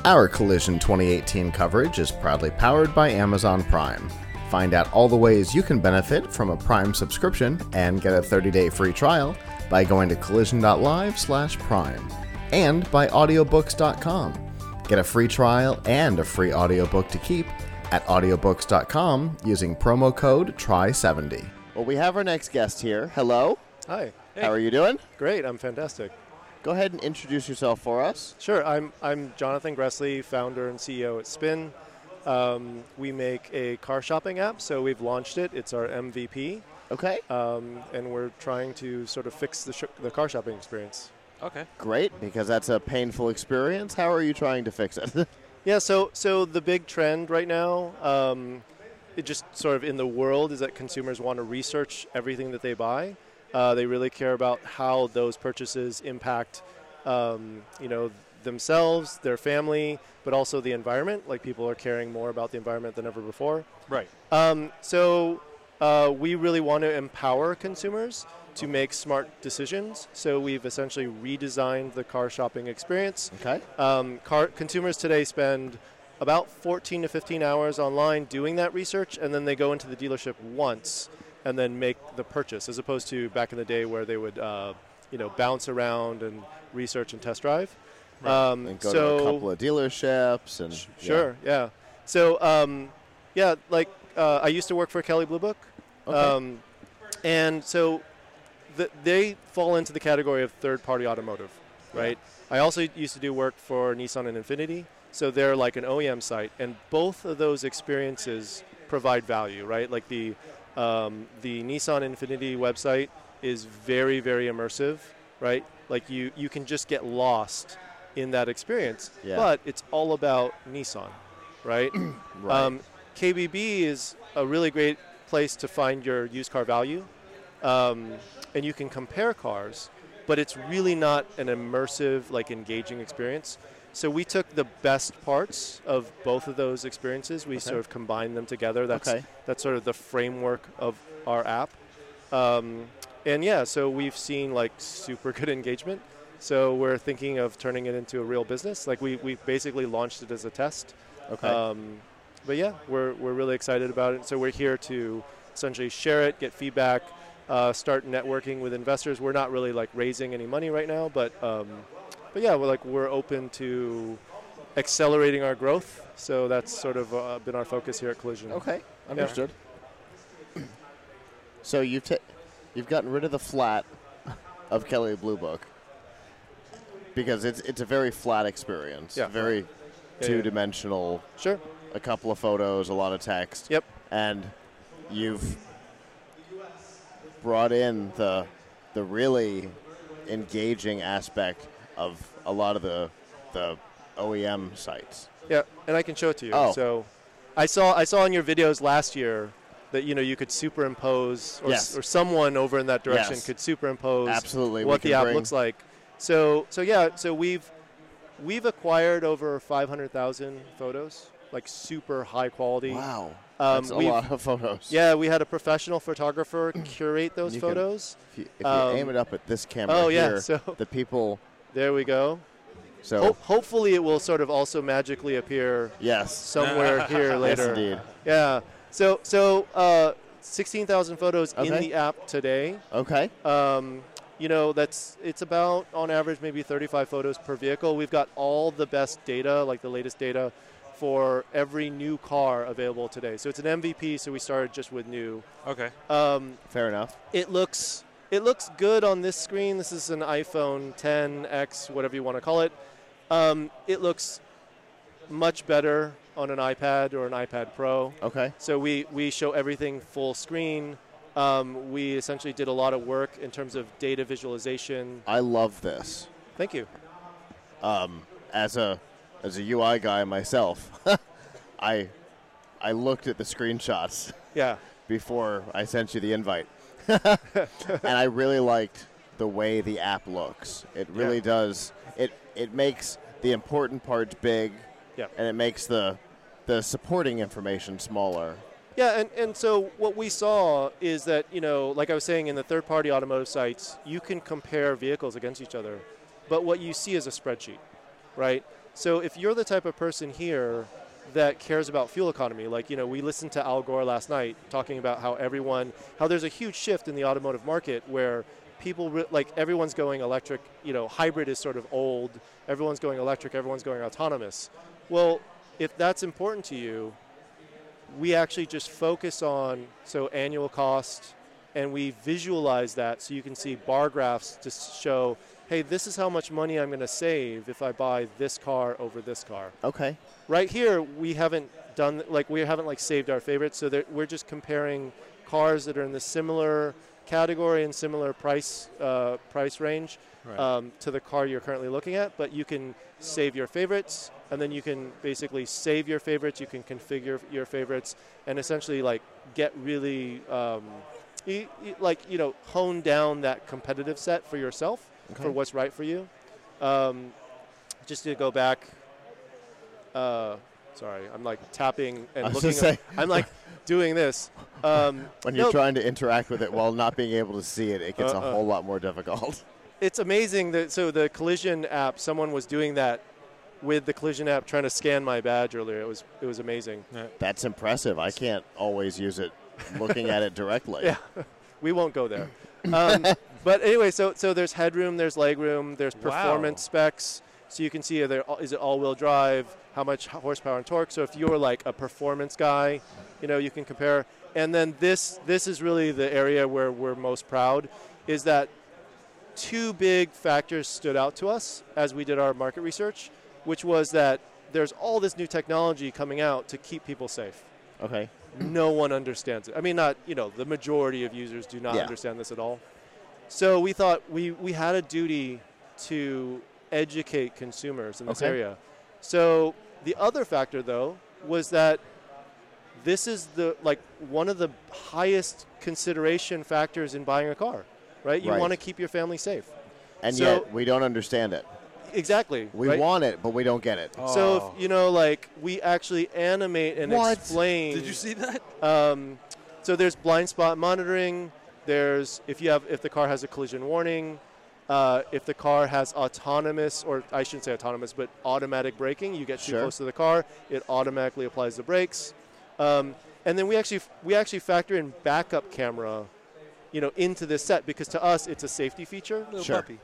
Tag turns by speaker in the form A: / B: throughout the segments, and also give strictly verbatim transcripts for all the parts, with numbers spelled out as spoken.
A: Our Collision twenty eighteen coverage is proudly powered by Amazon Prime. Find out all the ways you can benefit from a Prime subscription and get a thirty-day free trial by going to collision.live slash prime and by audiobooks dot com. Get a free trial and a free audiobook to keep at audiobooks dot com using promo code try seventy. Well, we have our next guest here. Hello.
B: Hi. Hey.
A: How are you doing?
B: Great. I'm fantastic.
A: Go ahead and introduce yourself for us.
B: Sure. I'm I'm Jonathan Gressley, founder and C E O at Spin. Um, we make a car shopping app, so we've launched it. It's our M V P.
A: Okay.
B: Um, and we're trying to sort of fix the, sh- the car shopping experience.
C: Okay.
A: Great, because that's a painful experience. How are you trying to fix it?
B: Yeah, so so the big trend right now, um, it just sort of in the world, is that consumers want to research everything that they buy. Uh, they really care about how those purchases impact, um, you know, themselves, their family, but also the environment. Like, people are caring more about the environment than ever before.
C: Right.
B: Um, so uh, we really want to empower consumers to make smart decisions. So we've essentially redesigned the car shopping experience.
A: Okay.
B: Um, car consumers today spend about fourteen to fifteen hours online doing that research, and then they go into the dealership once and then make the purchase, as opposed to back in the day where they would, uh, you know, bounce around and research and test drive.
A: Right.
B: Um,
A: and go
B: so
A: to a couple of dealerships and
B: sh- sure, yeah. yeah. So um, yeah, like uh, I used to work for Kelley Blue Book,
A: Okay.
B: um, and so the, they fall into the category of third-party automotive, right? Yeah. I also used to do work for Nissan and Infiniti, so they're like an O E M site, and both of those experiences provide value, right? Like the um, the Nissan Infiniti website is very, very immersive, right? Like you, you can just get lost in that experience,
A: yeah.
B: but it's all about Nissan, right?
A: right.
B: Um, K B B is a really great place to find your used car value, um, and you can compare cars, but it's really not an immersive, like engaging experience. So we took the best parts of both of those experiences. We okay. sort of combined them together. That's
A: okay.
B: that's sort of the framework of our app. Um, and yeah, so we've seen like super good engagement. So we're thinking of turning it into a real business. Like we we basically launched it as a test.
A: Okay.
B: Um, but yeah, we're we're really excited about it. So we're here to essentially share it, get feedback, uh, start networking with investors. We're not really like raising any money right now, but um, but yeah, we're like we're open to accelerating our growth. So that's sort of uh, been our focus here at Collision.
A: Okay, understood. Yeah. So you've t- you've gotten rid of the flat of Kelley Blue Book because it's it's a very flat experience.
B: Yeah.
A: Very
B: yeah,
A: two-dimensional.
B: Yeah. Sure.
A: A couple of photos, a lot of text.
B: Yep.
A: And you've brought in the the really engaging aspect of a lot of the the O E M sites.
B: Yeah, and I can show it to you.
A: Oh.
B: So I saw I saw in your videos last year that you know you could superimpose or,
A: yes.
B: s- or someone over in that direction
A: yes.
B: could superimpose
A: Absolutely.
B: what
A: we
B: the app
A: bring
B: looks like. So so yeah, so we've we've acquired over five hundred thousand photos, like super high quality.
A: Wow.
B: Um,
A: That's a lot of photos.
B: Yeah, we had a professional photographer curate those
A: you
B: photos.
A: Can, if you, if
B: um,
A: you aim it up at this camera
B: oh,
A: here,
B: yeah, so
A: the people...
B: There we go.
A: So
B: Ho- hopefully it will sort of also magically appear
A: yes.
B: somewhere here later.
A: Yes, indeed.
B: Yeah. So so uh, sixteen thousand photos
A: okay.
B: in the app today.
A: Okay.
B: Um, you know, that's it's about on average maybe thirty-five photos per vehicle. We've got all the best data, like the latest data, for every new car available today. So it's an M V P. So we started just with new.
C: Okay.
B: Um,
A: Fair enough.
B: It looks it looks good on this screen. This is an iPhone ten X, whatever you want to call it. Um, it looks much better on an iPad or an iPad Pro.
A: Okay.
B: So we, we show everything full screen. Um, we essentially did a lot of work in terms of data visualization.
A: I love this.
B: Thank you.
A: Um, as a as a U I guy myself, I I looked at the screenshots.
B: Yeah.
A: Before I sent you the invite, and I really liked the way the app looks. It really
B: yeah.
A: does. It it makes the important parts big,
B: yeah.
A: and it makes the the supporting information smaller.
B: Yeah, and, and so what we saw is that, you know, like I was saying, in the third-party automotive sites, you can compare vehicles against each other, but what you see is a spreadsheet, right? So if you're the type of person here that cares about fuel economy, like, you know, we listened to Al Gore last night talking about how everyone, how there's a huge shift in the automotive market where people, re- like everyone's going electric, you know, hybrid is sort of old, everyone's going electric, everyone's going autonomous. Well, if that's important to you, we actually just focus on, so annual cost, and we visualize that so you can see bar graphs to show, hey, this is how much money I'm going to save if I buy this car over this car.
A: Okay.
B: Right here, we haven't done, like, we haven't, like, saved our favorites, so that we're just comparing cars that are in the similar category and similar price uh, price range
C: Right.
B: um, to the car you're currently looking at, but you can save your favorites, and then you can basically save your favorites, you can configure your favorites, and essentially, like, get really, um, y- y- like, you know, hone down that competitive set for yourself,
A: Okay.
B: for what's right for you. Um, just to go back, uh, sorry, I'm like tapping and
A: I was
B: looking.
A: gonna
B: At,
A: say-
B: I'm like doing this. Um,
A: When you're
B: no,
A: trying to interact with it while not being able to see it, it gets a
B: Uh-uh.
A: whole lot more difficult.
B: It's amazing that so the collision app, someone was doing that with the collision app, trying to scan my badge earlier. It was it was amazing.
A: That's impressive. I can't always use it looking at it directly.
B: Yeah, we won't go there. Um, but anyway, so so there's headroom, there's legroom, there's performance
C: Wow.
B: specs. So you can see are there, is it all-wheel drive, how much horsepower and torque. So if you're like a performance guy, you know, you can compare. And then this this is really the area where we're most proud, is that two big factors stood out to us as we did our market research, which was that there's all this new technology coming out to keep people safe.
A: Okay.
B: No one understands it. I mean, not, you know, the majority of users do not
A: Yeah.
B: understand this at all. So we thought we, we had a duty to educate consumers in this
A: Okay.
B: area. So the other factor, though, was that this is the, like, one of the highest consideration factors in buying a car, right? You
A: Right.
B: want to keep your family safe.
A: And
B: So-
A: yet we don't understand it.
B: Exactly.
A: We
B: right?
A: want it, but we don't get it.
B: So,
C: Oh.
B: if, you know, like, we actually animate and
A: What?
B: explain.
C: Did you see that?
B: Um, so there's blind spot monitoring. There's if you have if the car has a collision warning, uh, if the car has autonomous, or I shouldn't say autonomous, but automatic braking. You get too
A: Sure.
B: close to the car, it automatically applies the brakes. Um, and then we actually we actually factor in backup camera, you know, into this set because to us it's a safety feature.
C: Little
A: Sure.
C: puppy.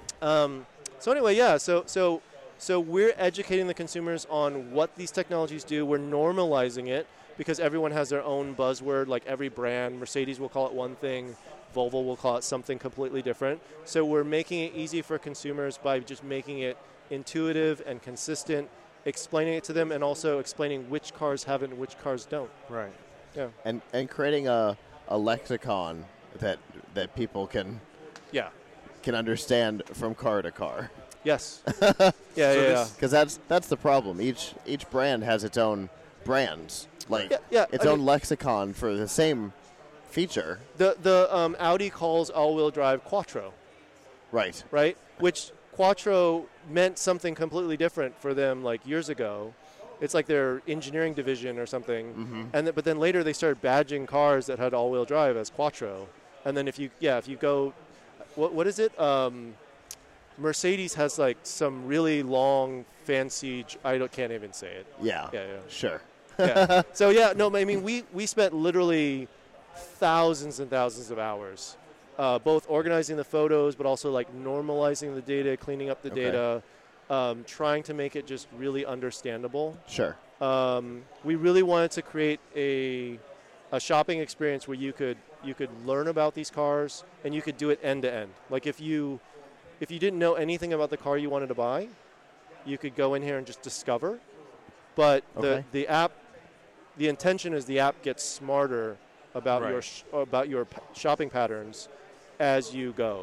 B: Um, so anyway, yeah. So so so we're educating the consumers on what these technologies do. We're normalizing it because everyone has their own buzzword. Like every brand, Mercedes will call it one thing, Volvo will call it something completely different. So we're making it easy for consumers by just making it intuitive and consistent, explaining it to them, and also explaining which cars have it and which cars don't.
C: Right.
B: Yeah.
A: And and creating a, a lexicon that that people can
B: Yeah.
A: can understand from car to car.
B: Yes. yeah. yeah. yeah.
C: this-
A: Because that's that's the problem. Each each brand has its own brands, like
B: Yeah, yeah,
A: its
B: I
A: own
B: mean-
A: lexicon for the same feature.
B: The the um, Audi calls all-wheel drive Quattro.
A: Right.
B: Right? Which Quattro meant something completely different for them like years ago. It's like their engineering division or something.
A: Mm-hmm.
B: And th- but then later they started badging cars that had all-wheel drive as Quattro. And then if you yeah, if you go what what is it? Um, Mercedes has like some really long fancy j- I don't, can't even say it.
A: Yeah.
B: Yeah, yeah.
A: Sure.
B: Yeah. So yeah, no, I mean we we spent literally thousands and thousands of hours, uh, both organizing the photos, but also like normalizing the data, cleaning up the
A: Okay.
B: data, um, trying to make it just really understandable.
A: Sure.
B: Um, we really wanted to create a a shopping experience where you could you could learn about these cars and you could do it end to end. Like if you if you didn't know anything about the car you wanted to buy, you could go in here and just discover. But the
A: Okay.
B: the app, the intention is the app gets smarter about your
C: Right.
B: sh- about your p- shopping patterns as you go.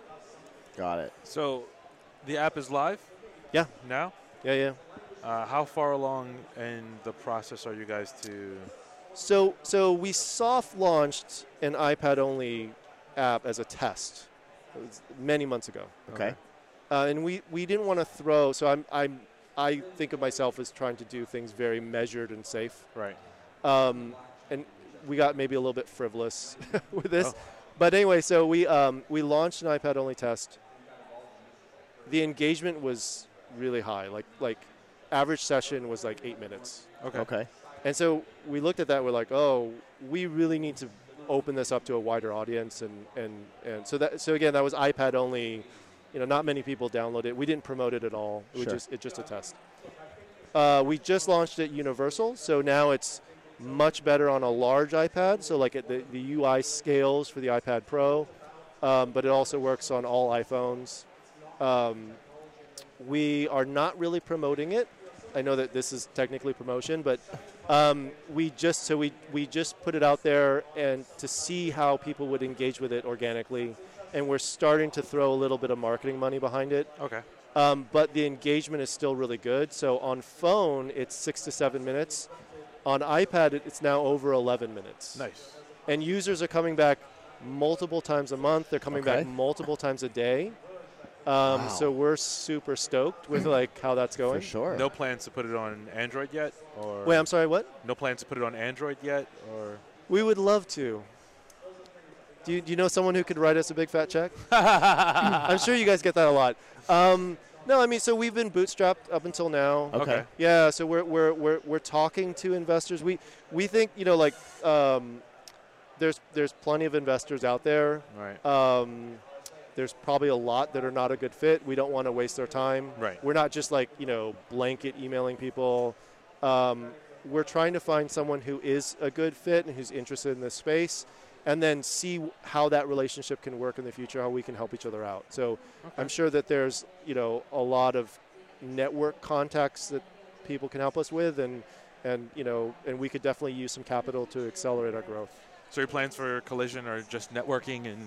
A: Got it.
C: So, the app is live.
B: Yeah.
C: Now,
B: Yeah, yeah.
C: uh, how far along in the process are you guys to?
B: So so we soft launched an iPad only app as a test. It was many months ago.
A: Okay.
B: Uh, and we, we didn't want to throw, so I'm, I'm, I think of myself as trying to do things very measured and safe.
C: Right.
B: Um, and we got maybe a little bit frivolous with this.
C: Oh.
B: But anyway, so we, um, we launched an iPad only test. The engagement was really high. Like, like average session was like eight minutes.
C: Okay.
A: Okay.
B: And so we looked at that. We're like, oh, we really need to open this up to a wider audience. And, and, and so that so again, that was iPad only. You know, not many people download it. We didn't promote it at all. It was
A: Sure.
B: just it's just a test. Uh, we just launched it universal, so now it's much better on a large iPad. So like it, the the U I scales for the iPad Pro, um, but it also works on all iPhones. Um, we are not really promoting it. I know that this is technically promotion, but um, we just so we we just put it out there and to see how people would engage with it organically, and we're starting to throw a little bit of marketing money behind it.
C: Okay.
B: Um, but the engagement is still really good. So on phone, it's six to seven minutes. On iPad, it- it's now over eleven minutes.
C: Nice.
B: And users are coming back multiple times a month. They're coming
A: Okay.
B: back multiple times a day. Um,
A: Wow.
B: So we're super stoked with like how that's going.
A: For sure.
C: No plans to put it on Android yet, or
B: Wait, I'm sorry, what?
C: no plans to put it on Android yet, or
B: We would love to. Do you, do you know someone who could write us a big fat check? I'm sure you guys get that a lot. Um, no, I mean, so we've been bootstrapped up until now.
A: Okay.
C: Okay.
B: Yeah, so we're we're we're we're talking to investors. We we think you know like um, there's there's plenty of investors out there.
C: right?
B: Um, there's probably a lot that are not a good fit. We don't want to waste their time.
C: Right.
B: We're not just like you know blanket emailing people. Um, we're trying to find someone who is a good fit and who's interested in this space, and then see how that relationship can work in the future. How we can help each other out. So I'm sure that there's you know a lot of network contacts that people can help us with, and and you know and we could definitely use some capital to accelerate our growth.
C: So your plans for Collision are just networking and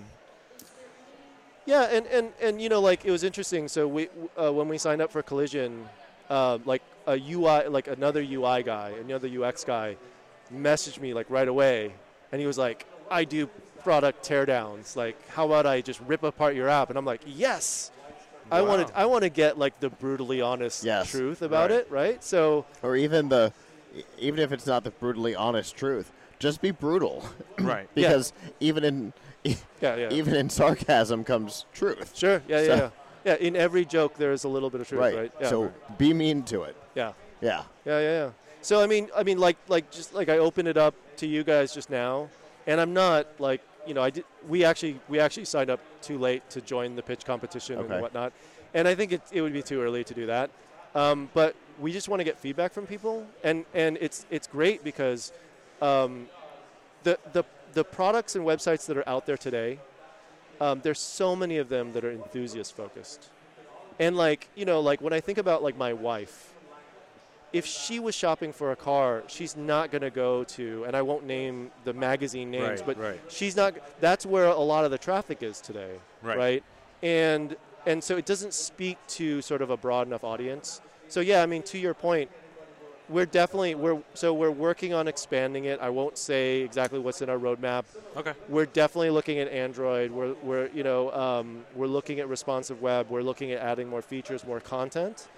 B: Yeah, and, and, and you know, like it was interesting. So we uh, when we signed up for Collision, uh, like a U I, like another U I guy, another U X guy, messaged me like right away, and he was like, "I do product teardowns. Like, how about I just rip apart your app?" And I'm like, "Yes, I
C: Wow.
B: want to. I want to get like the brutally honest
A: Yes.
B: truth about
C: Right.
B: it, right?" So
A: Or even the, even if it's not the brutally honest truth, just be brutal.
C: right.
A: Because even in
B: yeah, yeah,
A: even in sarcasm comes truth.
B: sure, yeah, yeah,
A: So-
B: yeah. Yeah, in every joke there is a little bit of truth, right? Yeah.
A: So be mean to it.
B: yeah.
A: Yeah.
B: Yeah, yeah, yeah. So I mean, I mean, like, like, just like I opened it up to you guys just now, and I'm not like, you know, I did. We actually, we actually signed up too late to join the pitch competition
A: Okay.
B: and whatnot, and I think it, it would be too early to do that. Um, but we just want to get feedback from people, and and it's it's great because um, the the the products and websites that are out there today, um, there's so many of them that are enthusiast focused, and like you know, like when I think about like my wife. If she was shopping for a car, she's not going to go to, and I won't name the magazine names,
C: Right,
B: but
C: right.
B: she's not. That's where a lot of the traffic is today,
C: Right.
B: And and so it doesn't speak to sort of a broad enough audience. So yeah, I mean, to your point, we're definitely we're so we're working on expanding it. I won't say exactly what's in our roadmap.
C: Okay.
B: We're definitely looking at Android. We're we're you know um, we're looking at responsive web. We're looking at adding more features, more content.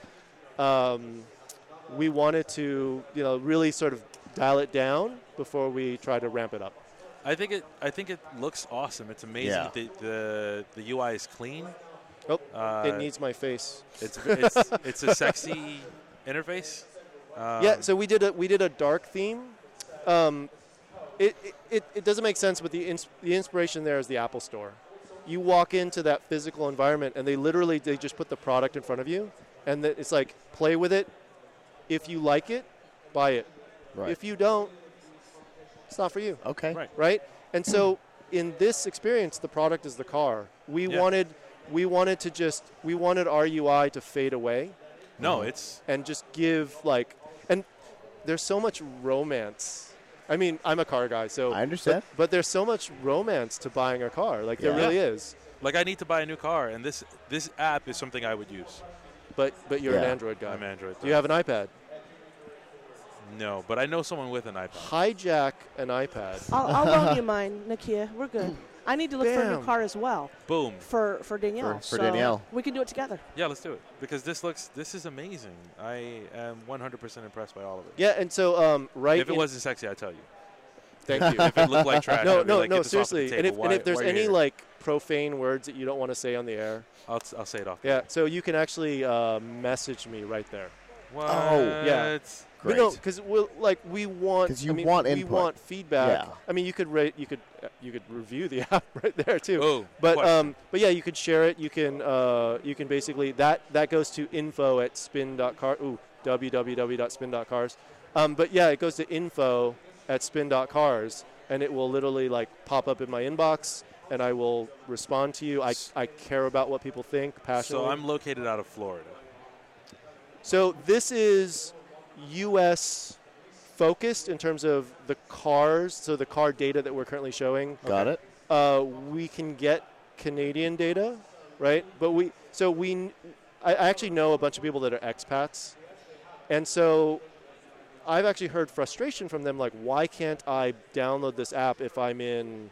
B: Um, we wanted to, you know, really sort of dial it down before we try to ramp it up.
C: I think it. I think it looks awesome. It's amazing.
A: Yeah.
C: The, the the U I is clean.
B: Oh,
C: Uh,
B: it needs my face.
C: It's it's it's a sexy interface. Um,
B: yeah, so we did a we did a dark theme. Um, it, it it doesn't make sense, but the ins- the inspiration there is the Apple Store. You walk into that physical environment, and they literally they just put the product in front of you, and the, it's like play with it. If you like it, buy it.
A: Right.
B: If you don't, it's not for you.
A: Okay.
C: Right.
B: Right? And so in this experience, the product is the car. We
C: Yeah.
B: wanted we wanted to just we wanted our U I to fade away
C: No, it's
B: and just give like and there's so much romance. I mean, I'm a car guy, so
A: I understand.
B: But, but there's so much romance to buying a car. Like there
A: Yeah.
B: really is.
C: like I need to buy a new car, and this this app is something I would use.
B: But but you're an
A: Yeah.
B: Android guy.
C: I'm Android.
B: Do you have an iPad?
C: No, but I know someone with an iPad.
B: Hijack an iPad.
D: I'll, I'll loan you mine, Nakia. We're good. I need to look for a new
B: Bam.
D: car as well
C: Boom.
D: for, for Danielle.
A: For- for
D: so
A: Danielle.
D: We can do it together.
C: Yeah, let's do it because this looks this is amazing. I am one hundred percent impressed by all of it.
B: Yeah, and so um, right.
C: If it
B: in-
C: wasn't sexy, I'd tell you.
B: thank you.
C: If it looked like trash,
B: no,
C: I'd be
B: no,
C: like,
B: no.
C: "Get this off the
B: Seriously, and
C: table.
B: if, and
C: Why-
B: if there's
C: why are you
B: any
C: here?"
B: like profane words that you don't want to say on the air,
C: I'll I'll say it off.
B: yeah. So you can actually uh, message me right there.
C: What?
A: Oh,
B: yeah.
A: Great.
B: But no, because we like we want.
A: 'Cause you
B: I mean,
A: want
B: we
A: input.
B: want feedback.
A: Yeah.
B: I mean, you could rate, you could uh, you could review the app right there too.
C: Oh,
B: but
C: question.
B: um, but yeah, you could share it. You can uh, you can basically that that goes to info at spin dot car. Ooh, w w w dot spin dot cars. Um, but yeah, it goes to info at spin dot cars, and it will literally like pop up in my inbox, and I will respond to you. I I care about what people think passionately.
C: So I'm located out of Florida.
B: So this is U S focused in terms of the cars, so the car data that we're currently showing.
A: Got it.
B: Uh, we can get Canadian data, right? But we, so we, I I actually know a bunch of people that are expats, and so I've actually heard frustration from them, like, why can't I download this app if I'm in,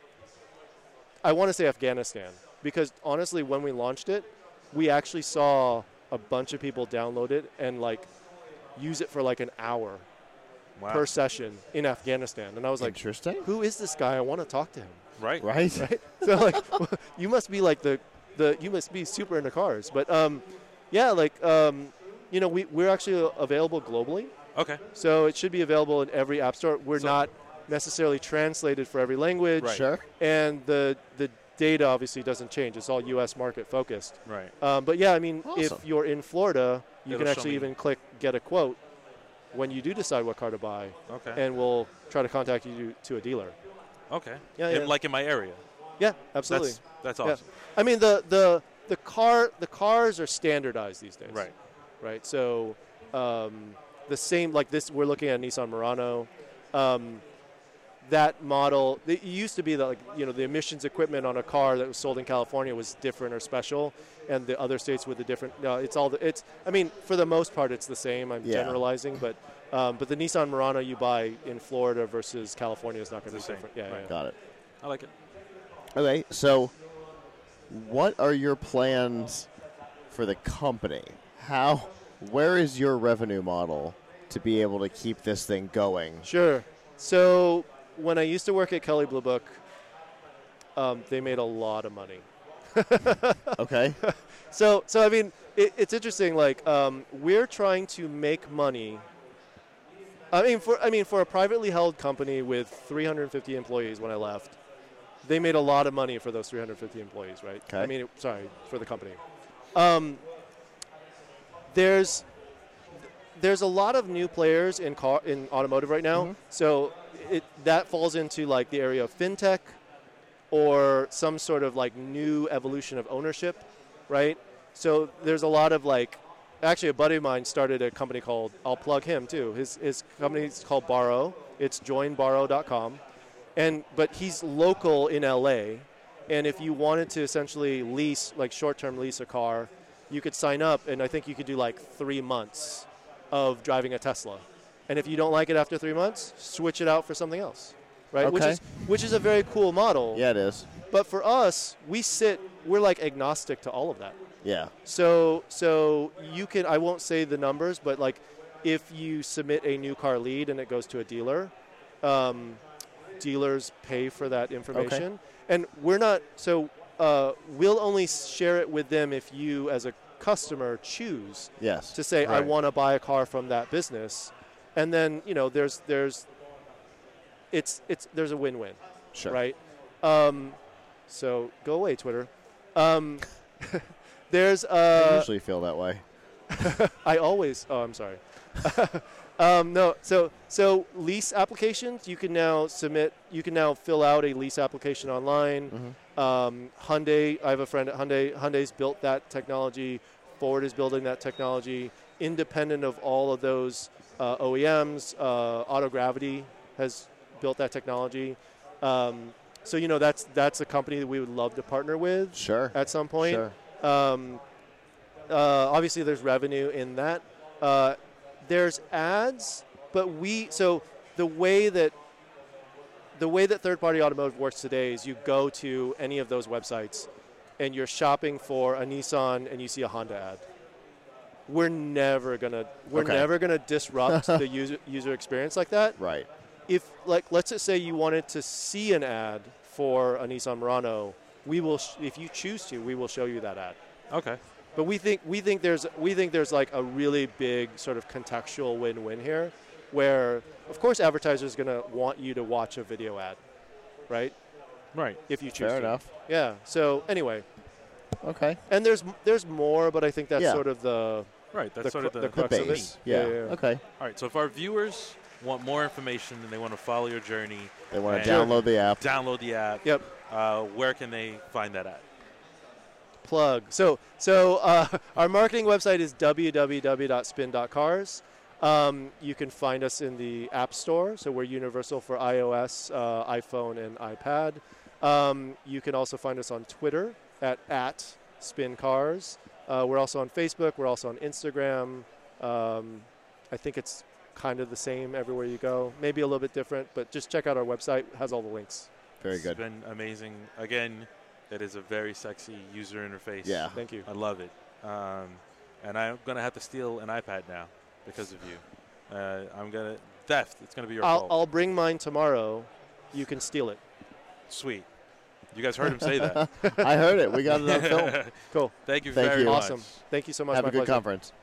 B: I want to say Afghanistan, because honestly, when we launched it, we actually saw a bunch of people download it and like use it for like an hour
C: Wow.
B: per session in Afghanistan. And I was like,
A: Interesting.
B: who is this guy? I want to talk to him.
C: Right.
A: Right.
B: Right? So like, you must be like the, the, you must be super into cars. But um, yeah, like, um, you know, we, we're actually available globally.
C: Okay.
B: So it should be available in every app store. We're
C: So-
B: not necessarily translated for every language.
C: Right.
A: Sure.
B: And the, the data obviously doesn't change. It's all U S market focused.
C: Right.
B: Um, but yeah, I mean,
A: Awesome.
B: if you're in Florida, you
C: It'll
B: can
C: show
B: actually
C: me.
B: even click get a quote when you do decide what car to buy,
C: Okay.
B: and we'll try to contact you to a dealer.
C: okay.
B: Yeah,
C: In-
B: yeah.
C: Like in my area.
B: Yeah, absolutely.
C: That's that's
B: Yeah.
C: awesome.
B: I mean, the, the the car the cars are standardized these days.
C: Right.
B: Right. So um, the same like this. We're looking at a Nissan Murano. Um, that model, it used to be that, like, you know, the emissions equipment on a car that was sold in California was different or special, and the other states with the different. No, it's all the. It's. I mean, for the most part, it's the same. I'm
A: Yeah.
B: generalizing, but um, but the Nissan Murano you buy in Florida versus California is not going to
C: It's
B: be
C: the same.
B: different. Yeah,
C: Right.
B: yeah.
A: Got it.
C: I like it.
A: Okay. So, what are your plans for the company? How? Where is your revenue model to be able to keep this thing going?
B: Sure. So when I used to work at Kelley Blue Book, um, they made a lot of money.
A: Okay.
B: So, so I mean, it, it's interesting. Like, um, we're trying to make money. I mean, for I mean, for a privately held company with three hundred fifty employees, when I left, they made a lot of money for those three hundred fifty employees, right?
A: Okay.
B: I mean, it, sorry for the company. Um, there's there's a lot of new players in car in automotive right now.
A: Mhm.
B: So it that falls into like the area of fintech, or some sort of like new evolution of ownership, right? So there's a lot of like, actually a buddy of mine started a company called, I'll plug him too. His his company is called Borrow. It's join borrow dot com, and but he's local in L A, and if you wanted to essentially lease, like short-term lease a car, you could sign up, and I think you could do like three months of driving a Tesla. And if you don't like it after three months, switch it out for something else, right? Which
A: Okay.
B: is which is a very cool model.
A: Yeah, it is.
B: But for us, we sit, we're like agnostic to all of that.
A: Yeah.
B: So so you can, I won't say the numbers, but like if you submit a new car lead and it goes to a dealer, um, dealers pay for that information. And we're not, so uh, we'll only share it with them if you as a customer choose
A: Yes.
B: to say, I
C: Right.
B: want to buy a car from that business. And then, you know, there's, there's, it's, it's, there's a win-win,
A: Sure.
B: right? Um, so go away, Twitter. Um, there's,
A: I
B: uh,
A: usually feel that way.
B: I always, oh, I'm sorry. um, no, so, so lease applications, you can now submit, you can now fill out a lease application online.
A: Mhm.
B: Um, Hyundai, I have a friend at Hyundai. Hyundai's built that technology. Ford is building that technology. Independent of all of those uh, O E Ms, uh, Autogravity has built that technology. Um, so you know that's that's a company that we would love to partner with
A: Sure.
B: at some point.
A: Sure.
B: Um, uh, obviously, there's revenue in that. Uh, there's ads, but we so the way that the way that third-party automotive works today is you go to any of those websites and you're shopping for a Nissan and you see a Honda ad. We're never gonna we're
A: Okay.
B: never gonna disrupt the user user experience like that.
A: Right.
B: If like let's just say you wanted to see an ad for a Nissan Murano, we will sh- if you choose to, we will show you that ad.
C: Okay.
B: But we think we think there's we think there's like a really big sort of contextual win-win here, where of course advertisers are going to want you to watch a video ad, right?
C: Right.
B: If you choose
A: Fair
B: to.
A: enough.
B: Yeah. So anyway,
A: Okay.
B: and there's there's more, but I think that's
A: Yeah.
B: sort of the
C: Right. That's
B: the,
C: sort of
B: cru-
C: the,
B: the crux of
A: base.
B: it.
A: Yeah.
B: yeah, yeah.
A: Okay.
C: All right. So if our viewers want more information and they want to follow your journey,
A: They want to
C: And-
A: download the app.
C: download the app.
B: Yep.
C: Uh, where can they find that at?
B: Plug. So so uh, our marketing website is w w w dot spin dot cars. Um, you can find us in the App Store. So we're universal for iOS, uh, iPhone, and iPad. Um, you can also find us on Twitter at at spin cars. Uh, we're also on Facebook. We're also on Instagram. Um, I think it's kind of the same everywhere you go. Maybe a little bit different, but just check out our website. It has all the links.
A: Very
C: It's
A: good.
C: been amazing. Again, it is a very sexy user interface.
A: Yeah.
B: Thank you.
C: I love it. Um, and I'm going to have to steal an iPad now because of you. Uh, I'm going to, theft, it's going to be your
B: I'll,
C: fault.
B: I'll bring mine tomorrow. You can steal it.
C: Sweet. You guys heard him say that.
A: I heard it. We got it on film.
B: Cool.
C: Thank you
A: Thank
C: very
A: you.
C: much.
B: Awesome. Thank you so much.
A: Have
B: My
A: a good
B: pleasure.
A: conference.